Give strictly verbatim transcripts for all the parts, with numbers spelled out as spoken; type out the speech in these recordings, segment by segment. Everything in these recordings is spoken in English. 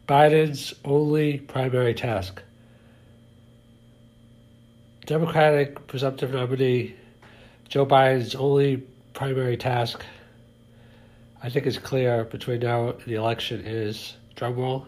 Biden's only primary task. Democratic presumptive nominee Joe Biden's only primary task, I think it's clear between now and the election, is, drumroll,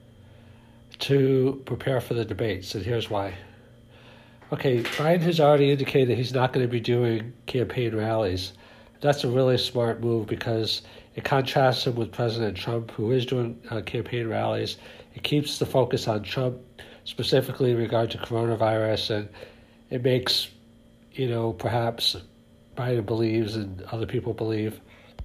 to prepare for the debates, and here's why. Okay, Biden has already indicated he's not going to be doing campaign rallies. That's a really smart move because it contrasts him with President Trump, who is doing uh, campaign rallies. It keeps the focus on Trump, specifically in regard to coronavirus, and it makes, you know, perhaps Biden believes and other people believe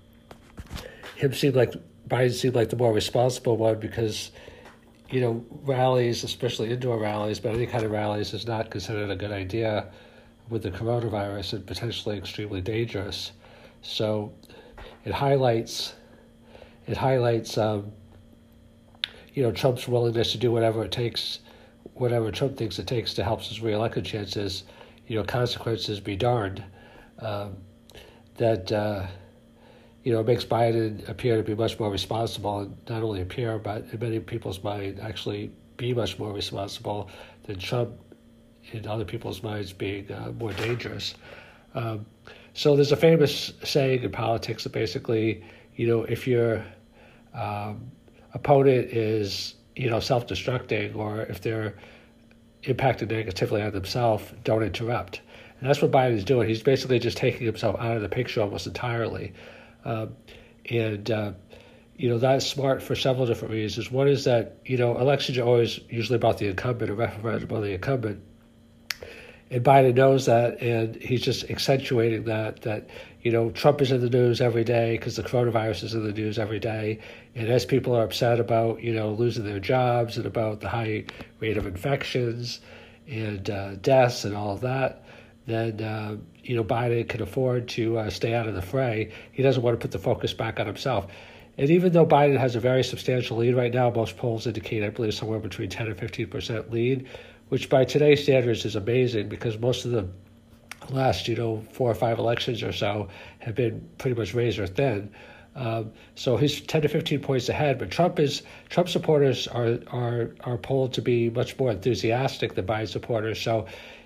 him seem like Biden seemed like the more responsible one because, you know, rallies, especially indoor rallies, but any kind of rallies is not considered a good idea with the coronavirus and potentially extremely dangerous. So it highlights, it highlights, um, you know, Trump's willingness to do whatever it takes, whatever Trump thinks it takes to help his reelection chances, you know, consequences be darned. Um, that, uh, you know, makes Biden appear to be much more responsible, and not only appear, but in many people's mind, actually be much more responsible than Trump in other people's minds being uh, more dangerous. Um, so there's a famous saying in politics that basically, you know, if your um, opponent is, you know, self-destructing or if they're impacted negatively on themselves, don't interrupt. And that's what Biden is doing. He's basically just taking himself out of the picture almost entirely. Um, and, uh, you know, that's smart for several different reasons. One is that, you know, elections are always usually about the incumbent, a referendum on the incumbent. And Biden knows that, and he's just accentuating that, that, you know, Trump is in the news every day because the coronavirus is in the news every day. And as people are upset about, you know, losing their jobs and about the high rate of infections and uh, deaths and all of that, then, uh, you know, Biden can afford to uh, stay out of the fray. He doesn't want to put the focus back on himself. And even though Biden has a very substantial lead right now, most polls indicate, I believe, somewhere between ten and fifteen percent lead, which by today's standards is amazing because most of the last, you know, four or five elections or so have been pretty much razor thin. Um, so he's ten to fifteen points ahead, but Trump is Trump supporters are are are polled to be much more enthusiastic than Biden supporters. So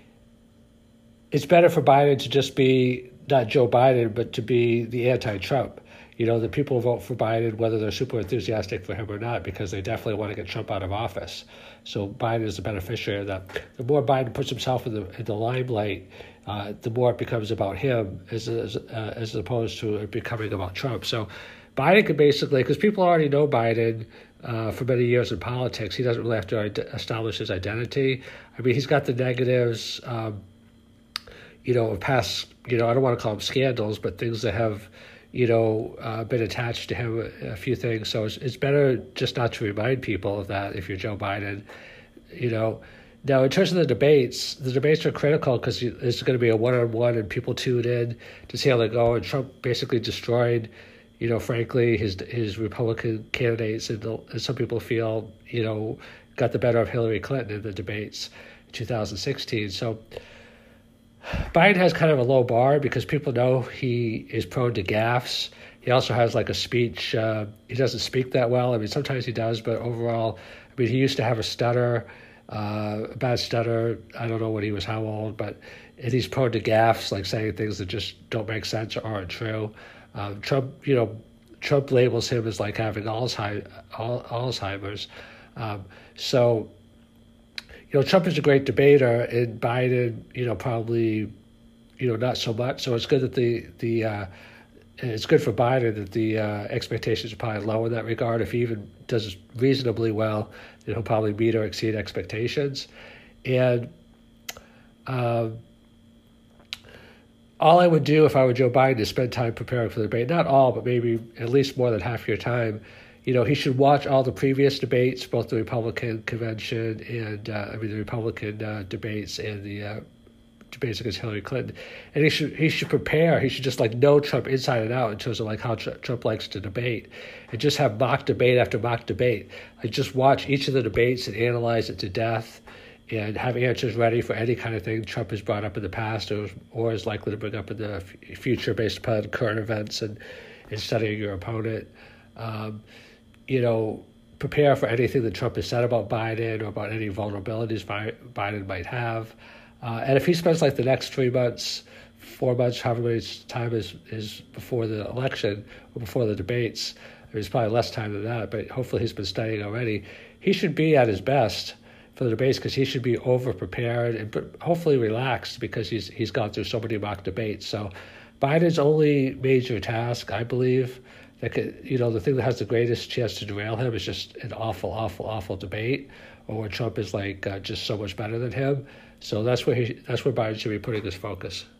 it's better for Biden to just be not Joe Biden, but to be the anti-Trump. You know, the people vote for Biden, whether they're super enthusiastic for him or not, because they definitely want to get Trump out of office. So Biden is the beneficiary of that. The more Biden puts himself in the in the limelight, uh, the more it becomes about him as as, uh, as opposed to it becoming about Trump. So Biden could basically, because people already know Biden uh, for many years in politics, he doesn't really have to establish his identity. I mean, he's got the negatives. Um, you know, of past, you know, I don't want to call them scandals, but things that have, you know, uh, been attached to him, a few things. So it's, it's better just not to remind people of that if you're Joe Biden, you know. Now, in terms of the debates, the debates are critical because it's going to be a one-on-one and people tune in to see how they go. And Trump basically destroyed, you know, frankly, his his Republican candidates. And, and some people feel, you know, got the better of Hillary Clinton in the debates in two thousand sixteen. So Biden has kind of a low bar because people know he is prone to gaffes. He also has like a speech. Uh, he doesn't speak that well. I mean, sometimes he does, but overall, I mean, he used to have a stutter, uh, a bad stutter. I don't know when he was how old, but and he's prone to gaffes, like saying things that just don't make sense or aren't true. Um, Trump, you know, Trump labels him as like having Alzheimer's. Alzheimer's. Um, so. You know, Trump is a great debater, and Biden, you know, probably, you know, not so much. So it's good that the the uh, it's good for Biden that the uh, expectations are probably low in that regard. If he even does reasonably well, then he'll probably meet or exceed expectations. And um, all I would do if I were Joe Biden is spend time preparing for the debate. Not all, but maybe at least more than half your time. You know, he should watch all the previous debates, both the Republican convention and, uh, I mean, the Republican uh, debates and the uh, debates against Hillary Clinton. And he should he should prepare. He should just, like, know Trump inside and out in terms of, like, how tr- Trump likes to debate. And just have mock debate after mock debate. Like, just watch each of the debates and analyze it to death and have answers ready for any kind of thing Trump has brought up in the past or, or is likely to bring up in the f- future based upon current events and, and studying your opponent. Um You know, prepare for anything that Trump has said about Biden or about any vulnerabilities Biden might have. Uh, and if he spends like the next three months, four months, however much time is, is before the election or before the debates, there's probably less time than that, but hopefully he's been studying already. He should be at his best for the debates because he should be over-prepared and hopefully relaxed because he's he's gone through so many mock debates. So Biden's only major task, I believe, that could, you know, the thing that has the greatest chance to derail him is just an awful, awful, awful debate, or where Trump is like uh, just so much better than him. So that's where he, that's where Biden should be putting his focus.